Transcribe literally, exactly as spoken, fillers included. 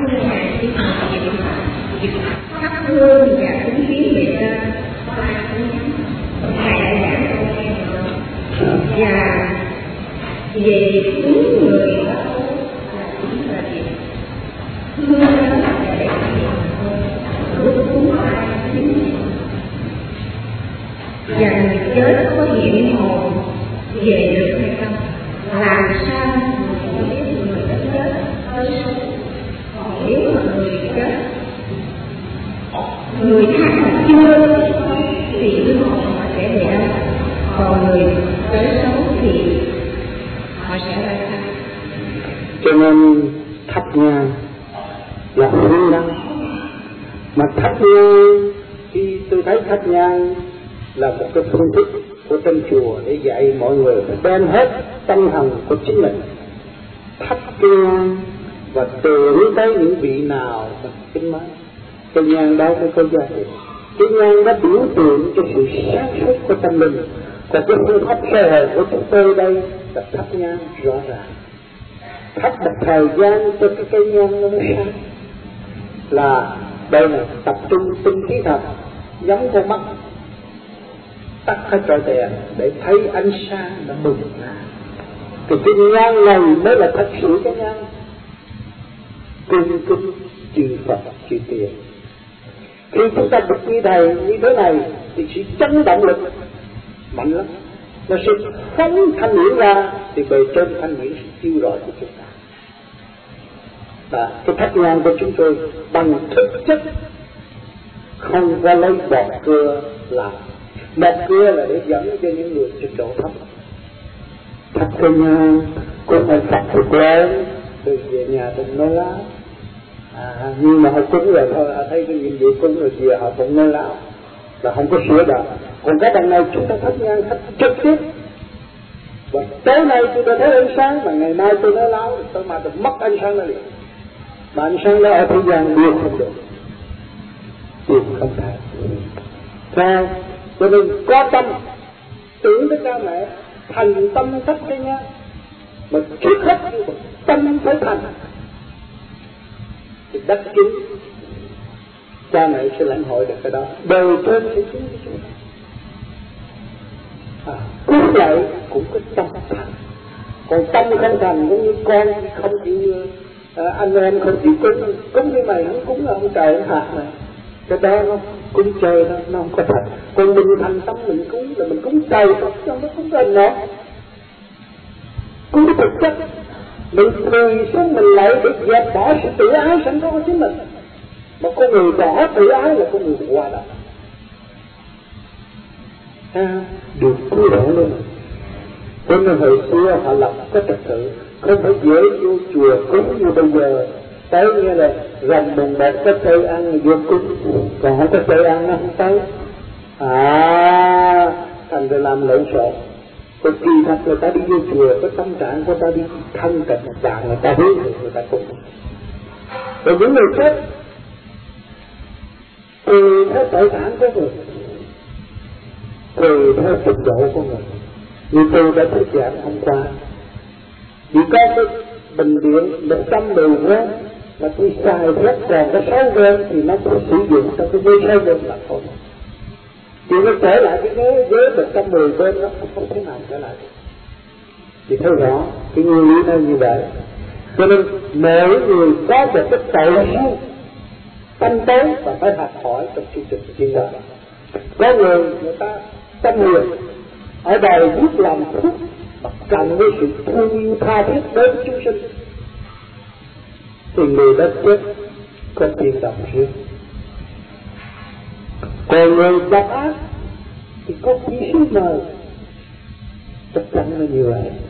nhà chỉ còn dịp thắp hương và cúng kiến về trên thầy đã giảng câu nghe và về cứu người đó là cũng là việc hương đó là để lúc cúng ai và người chết có hiện hồn về được hay không, làm sao mà biết người đã chết tới sống. Còn nếu mà người chết người khác là chưa thì linh hồn họ sẽ về đâu, còn người tới sống thì họ sẽ ra sao. Cho nên thắp nhang là hương đăng, mà thắp nhang khi tôi thấy thắp nhang là một cái phương thức của trong chùa để dạy mọi người phải đem hết tâm hồn của chính mình thắp nhang và tưởng tới những vị nào mà kính mến. Cái nhang đó mới có giá trị. Cái nhang đó biểu tượng cho sự sáng suốt của tâm linh. Còn cái phương pháp sơ hở của chúng tôi đây là thắp nhang rõ ràng, thắp một thời gian cho cái cây nhang nó mới sáng. Là đây là tập trung tinh khí thật, giống con mắt tắt hết trọi đèn để thấy ánh sáng nó bừng ra. Thì cái nhang này mới là thật sự cái nhang cung kính chư Phật chư Tiên. Khi chúng ta được như thầy như thế này thì sự chấn động lực mạnh lắm, nó sẽ phóng thanh điển ra thì bề trên thanh điển sẽ chiếu rọi của chúng ta. Và cái thắp nhang của chúng tôi bằng thực chất, không có lấy bọt cưa làm. Bọt cưa là để dẫn cho những người trình độ thấp. Thắp cái nhang cũng phải Phật thì quen, từ về nhà đừng nói láo. À, nhưng mà họ cúng rồi thôi, họ thấy cái nhiệm vụ cúng rồi về họ cũng nói láo, là không có sửa được. Còn cái đằng này chúng ta thắp nhang thắp trực tiếp. Và tối nay tôi đã thấy ánh sáng, mà ngày mai tôi nói láo, tôi mà tôi mất ánh sáng đó liền. Mà ánh sáng đó ở thế gian điều không được, điều không thể. Sao? Cho nên có tâm tưởng tới cha mẹ, thành tâm thắp cái nhang. Mà trước hết tâm phải thành thì đắc chứng cha mẹ sẽ lãnh hội được cái đó, đời trên sẽ chứng với chúng ta. À, cúng lại cũng có tâm thành, còn tâm không thành cũng như con không chịu, à, anh em không chịu cúng, cúng như mày không cúng là ông trời ông hạt này, cái đó nó cúng chơi đó, nó không có thật. Còn mình thành tâm mình cúng là mình cúng trời Phật, trong đó cúng trời nó cúng cái thực chất. Mình cười xuống mình lại để dẹp bỏ sự tự ái sẵn có của chính mình. Mà con người bỏ tự ái là con người hòa đồng, à, được cứu độ luôn. Cho nên hồi xưa họ lập có trật tự, không phải dễ vô chùa cúng như bây giờ. Tới như là rằm mùng một có cây ăn vô cúng, còn không có cây ăn nó không tới. À, thành ra làm lộn xộn. Còn kỳ thật người ta đi vô chùa, có tâm trạng của ta đi thân cận một bạn, người ta hướng được người ta cũng. Rồi những người chết tùy theo tội phạm của người, tùy theo trình độ của người. Như tôi đã thuyết giảng hôm qua, chỉ có cái bình điện một trăm mười gram mà tôi xài rất còn có sáu gram thì nó cũng sử dụng trong cái ghế sáu gram là thôi. Chỉ nó trở lại cái ghế ghế một trăm mười bên nó không thể nào trở lại. Thì thấy rõ cái nguyên lý nó như vậy. Cho nên mỗi người có một cái tội riêng tâm tối và phải học hỏi trong chương trình chuyên đó. Có người người ta tâm huyền ở đời biết làm phúc mà cộng với sự thương yêu tha thiết đến chúng sinh thì người đó chết có tiền đồng riêng. Còn người độc ác thì có quỷ sứ mờ, chắc chắn là như vậy.